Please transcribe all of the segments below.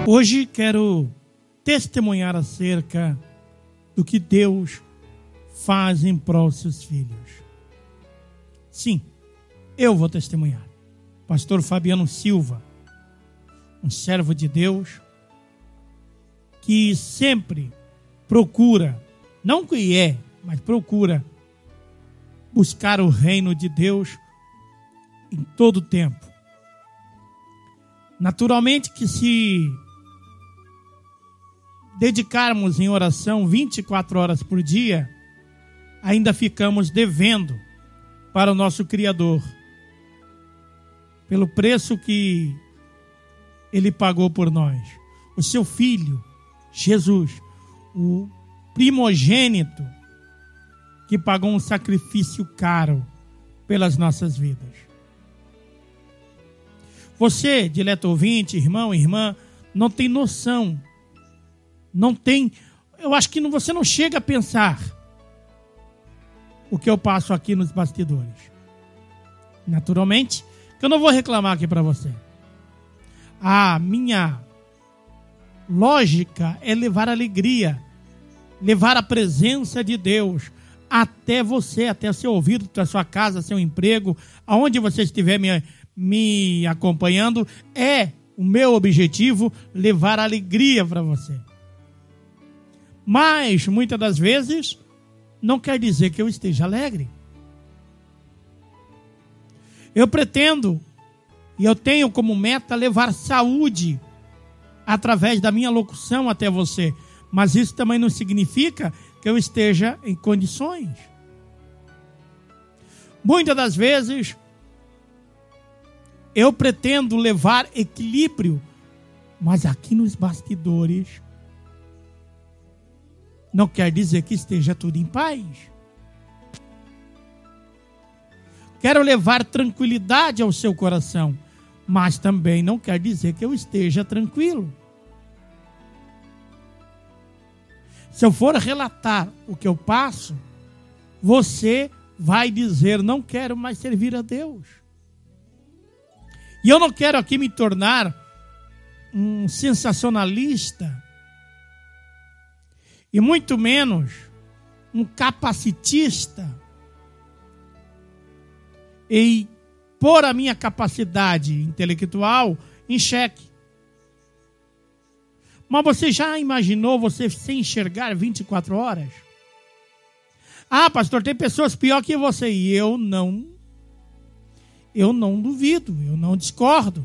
Hoje quero testemunhar acerca do que Deus faz em prol dos seus filhos. Sim, eu vou testemunhar. Pastor Fabiano Silva, um servo de Deus, que sempre procura, não que é, mas procura buscar o reino de Deus em todo o tempo. Naturalmente que se dedicarmos em oração 24 horas por dia, ainda ficamos devendo para o nosso Criador, pelo preço que Ele pagou por nós. O seu Filho, Jesus, o primogênito, que pagou um sacrifício caro pelas nossas vidas. Você, dileto ouvinte, irmão, irmã, não tem noção, eu acho que você não chega a pensar o que eu passo aqui nos bastidores. Naturalmente, que eu não vou reclamar aqui para você. A minha lógica é levar alegria, levar a presença de Deus até você, até seu ouvido, até a sua casa, seu emprego, aonde você estiver me acompanhando. É o meu objetivo levar alegria para você. Mas, muitas das vezes, não quer dizer que eu esteja alegre. Eu pretendo, e eu tenho como meta, levar saúde através da minha locução até você. Mas isso também não significa que eu esteja em condições. Muitas das vezes, eu pretendo levar equilíbrio, mas aqui nos bastidores não quer dizer que esteja tudo em paz. Quero levar tranquilidade ao seu coração, mas também não quer dizer que eu esteja tranquilo. Se eu for relatar o que eu passo, você vai dizer: não quero mais servir a Deus. E eu não quero aqui me tornar um sensacionalista, e muito menos um capacitista, e pôr a minha capacidade intelectual em xeque. Mas você já imaginou você sem enxergar 24 horas? Ah, pastor, tem pessoas pior que você. E eu não duvido, eu não discordo.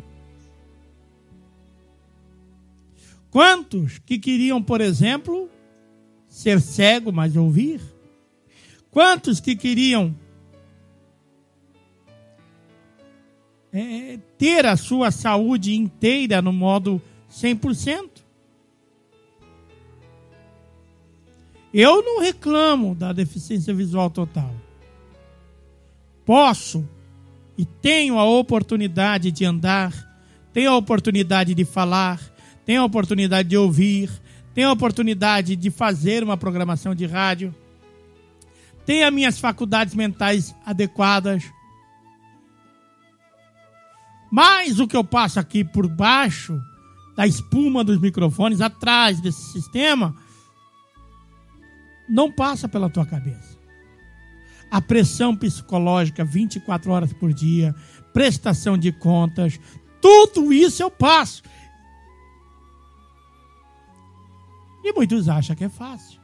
Quantos que queriam, por exemplo, ser cego, mas ouvir? Quantos que queriam ter a sua saúde inteira no modo 100%? Eu não reclamo da deficiência visual total. Posso e tenho a oportunidade de andar, tenho a oportunidade de falar, tenho a oportunidade de ouvir, tenho a oportunidade de fazer uma programação de rádio, tenho as minhas faculdades mentais adequadas. Mas o que eu passo aqui por baixo da espuma dos microfones, atrás desse sistema, não passa pela tua cabeça. A pressão psicológica 24 horas por dia, prestação de contas, tudo isso eu passo. E muitos acham que é fácil.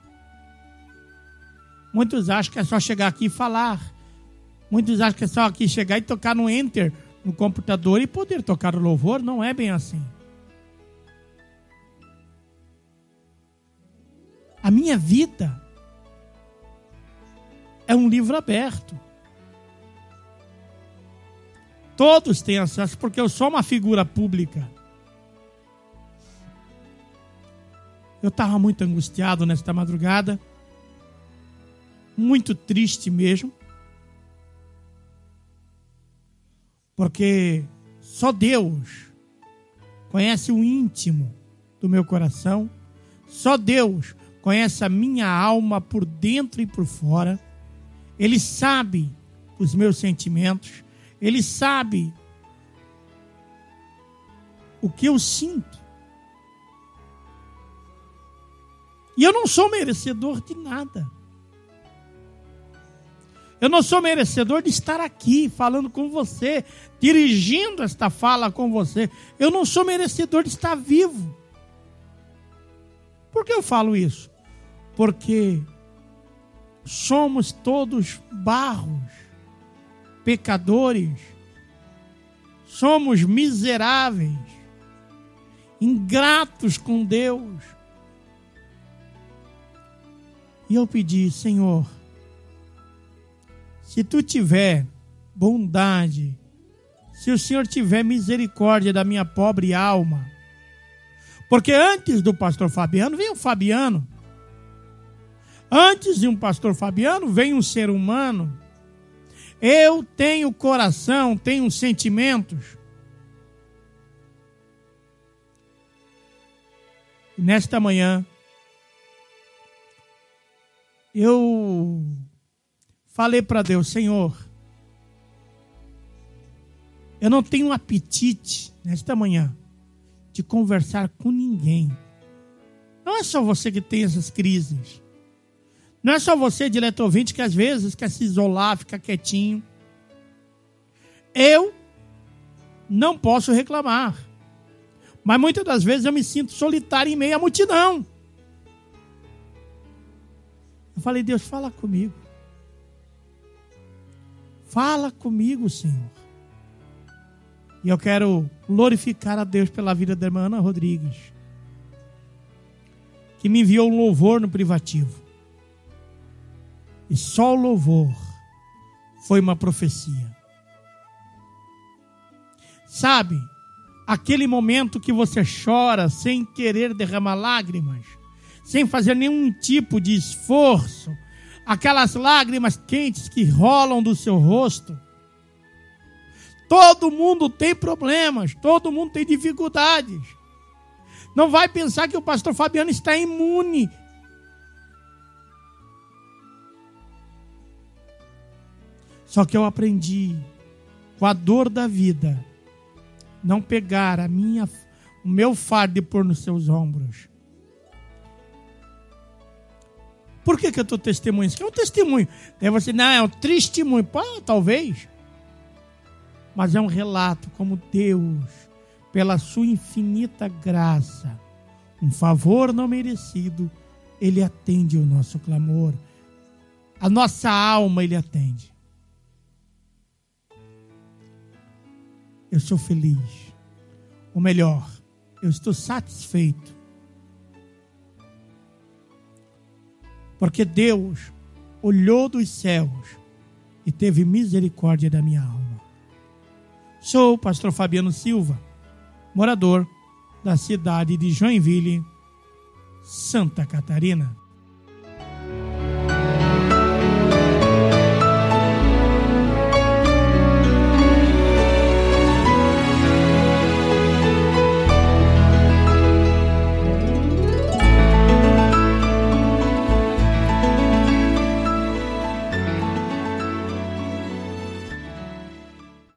Muitos acham que é só chegar aqui e falar. Muitos acham que é só aqui chegar e tocar no Enter no computador e poder tocar o louvor. Não é bem assim. A minha vida é um livro aberto. Todos têm acesso, porque eu sou uma figura pública. Eu estava muito angustiado nesta madrugada, muito triste mesmo, porque só Deus conhece o íntimo do meu coração, só Deus conhece a minha alma por dentro e por fora. Ele sabe os meus sentimentos, Ele sabe o que eu sinto. E eu não sou merecedor de nada. Eu não sou merecedor de estar aqui falando com você, dirigindo esta fala com você. Eu não sou merecedor de estar vivo. Por que eu falo isso? Porque somos todos barros, pecadores, somos miseráveis, ingratos com Deus. E eu pedi, Senhor, se tu tiver bondade, se o Senhor tiver misericórdia da minha pobre alma, porque antes do pastor Fabiano vem um Fabiano, antes de um pastor Fabiano vem um ser humano. Eu tenho coração, tenho sentimentos. E nesta manhã, eu falei para Deus, Senhor, eu não tenho apetite nesta manhã de conversar com ninguém. Não é só você que tem essas crises. Não é só você, dileto ouvinte, que às vezes quer se isolar, ficar quietinho. Eu não posso reclamar. Mas muitas das vezes eu me sinto solitário em meio à multidão. Eu falei, Deus, fala comigo. Fala comigo, Senhor. E eu quero glorificar a Deus pela vida da irmã Ana Rodrigues, que me enviou um louvor no privativo. E só o louvor foi uma profecia. Sabe, aquele momento que você chora sem querer derramar lágrimas, sem fazer nenhum tipo de esforço, aquelas lágrimas quentes que rolam do seu rosto. Todo mundo tem problemas, todo mundo tem dificuldades. Não vai pensar que o pastor Fabiano está imune. Só que eu aprendi com a dor da vida, não pegar o meu fardo e pôr nos seus ombros. Por que eu estou testemunhando? Isso é um testemunho. Daí você, não, é um testemunho. Pô, talvez. Mas é um relato como Deus, pela sua infinita graça, um favor não merecido, Ele atende o nosso clamor. A nossa alma Ele atende. Eu sou feliz. Ou melhor, eu estou satisfeito. Porque Deus olhou dos céus e teve misericórdia da minha alma. Sou o pastor Fabiano Silva, morador da cidade de Joinville, Santa Catarina.